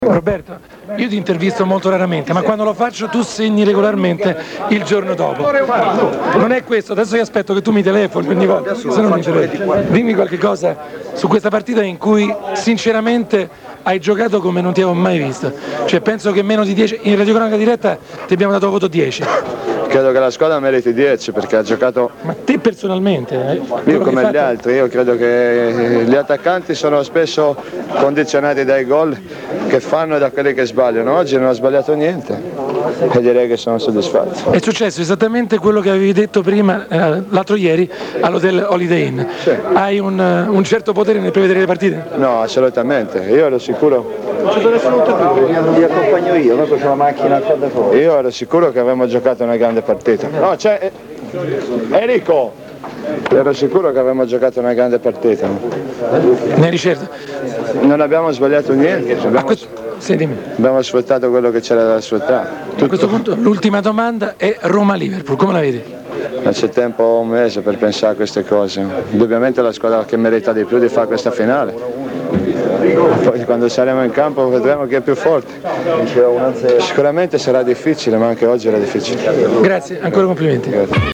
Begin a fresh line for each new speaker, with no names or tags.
Roberto, io ti intervisto molto raramente, ma quando lo faccio tu segni regolarmente il giorno dopo. Non è questo, adesso io aspetto che tu mi telefoni ogni volta, se no non mi telefoni. Dimmi qualche cosa su questa partita in cui sinceramente hai giocato come non ti avevo mai visto. Cioè penso che meno di 10, in radiocronaca diretta ti abbiamo dato voto 10.
Credo che la squadra meriti 10 perché ha giocato.
Ma te personalmente?
Io come gli altri, io credo che gli attaccanti sono spesso condizionati dai gol che fanno e da quelli che sbagliano. Oggi non ho sbagliato niente e direi che sono soddisfatto.
È successo esattamente quello che avevi detto prima, l'altro ieri, all'hotel Holiday Inn.
Sì.
Hai un certo potere nel prevedere le partite?
No, assolutamente. Io ero sicuro.
Non ci sono nessuno più, vi accompagno io, noi c'è la macchina qua da fuori.
Io ero sicuro che avremmo giocato una grande partita. No, c'è. Enrico! Ero sicuro che avremmo giocato una grande partita.
Ne eri certo?
Non abbiamo sbagliato niente.
Sì, dimmi.
Abbiamo sfruttato quello che c'era da sfruttare.
A questo punto l'ultima domanda è Roma-Liverpool, come la vedi?
Non c'è tempo un mese per pensare a queste cose. Indubbiamente è la squadra che merita di più di fare questa finale. Poi quando saremo in campo vedremo chi è più forte. Sicuramente sarà difficile, ma anche oggi era difficile.
Grazie, ancora complimenti.
Grazie.